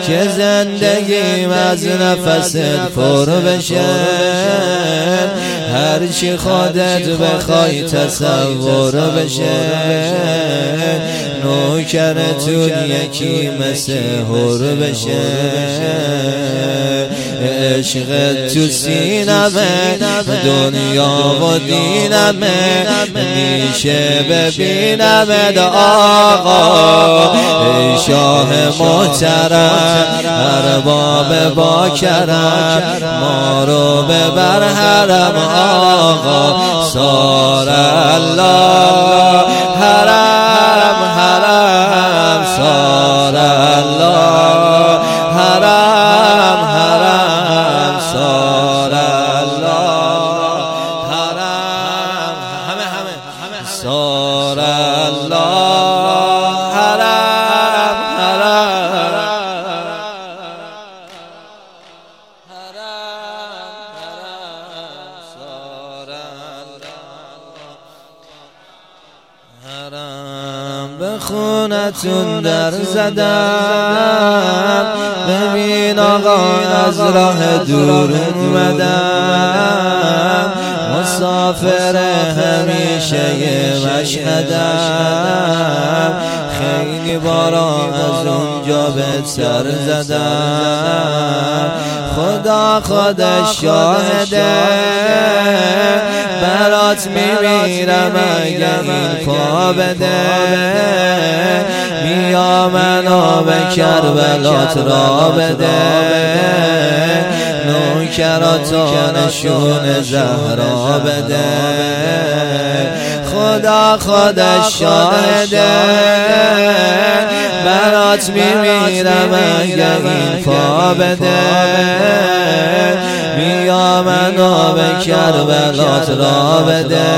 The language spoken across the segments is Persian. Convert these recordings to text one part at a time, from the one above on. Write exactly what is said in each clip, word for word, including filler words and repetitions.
که زندگیم از نفست پر بشه، هرچی خودت بخوای تصور بشه، نوکرتون یکی مثل هر بشه، عشق تو سینمه دنیا و دینمه، میشه ببینمه آقا ای شاه محترم، ارباب با کرم، ما رو ببر حرم آقا، سار الله حرم حرم، سار الله حرم حرم، سار الله حرم، همه همه سار الله حرم حرم، حرم به خونتون در زدم، ببین آقا از راه دور اومدم، مسافر همیشه مشهدم، خیلی بارا از اونجا به سر زدم، خدا خودش شاهده برات میمیرم اگه این پا بده، بیا منو به کربلات را بده، نوکراتو نشون زهرا بده، خدا خودش شاهده برات میمیرم اگه این پا بده، بیا منو به کربلات را بده،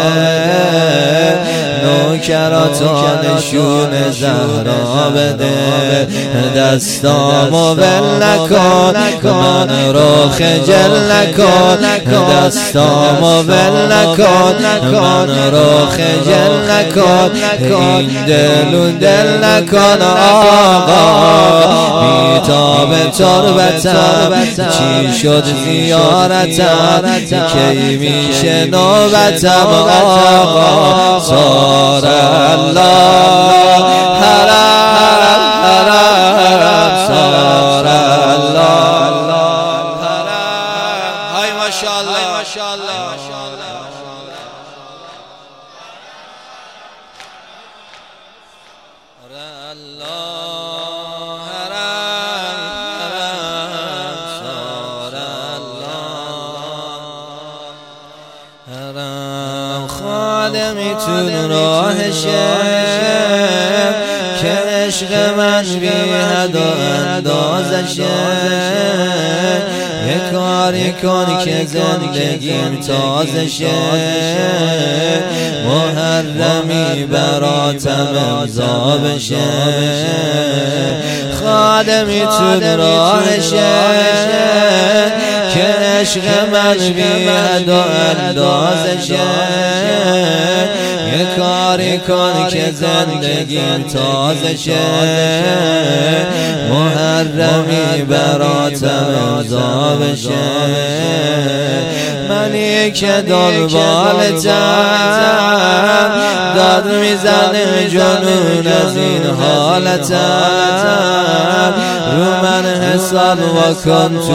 نوکراتو نشون زهرا بده، دستامو ول نکن من رو خجل نکن، دستامو ول نکن من رو خجل نکن، این دلو دل نکن آقا، بیتاب تربتم چی شد زیارتم، کی میشه نوبتم آقا، سار الله حرم حرم، سار الله حرم، های ماشاءالله ماشاءالله خادمیتون راهشه که عشق من بی حد و اندازشه، یه کاری کن که زندگیم تازشه، محرمی براتم امضا بشه، خادمیتون راهشه که عشق من بی حد و اندازشه، یه کاری کن که زندگیم تازه شه، محرمی براتم امضا بشه، منی که دنبالتم داد میزنه جنون از این حالتم، رو من حساب وکن تو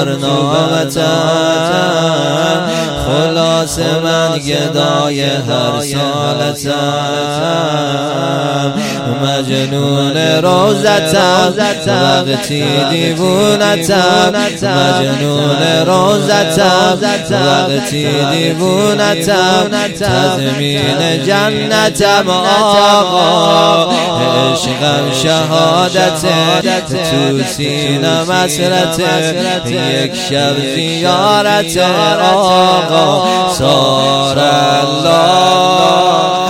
برنامتم، خلاص من گدای هر سالتم، مجنون روزتم وقتی دیوونتم، مجنون روزتم وقتی دیوونتم، تضمین جنتم آقا، عشقم شهادته تو سینه مسرته، یک شب زیارت آقا، سار الله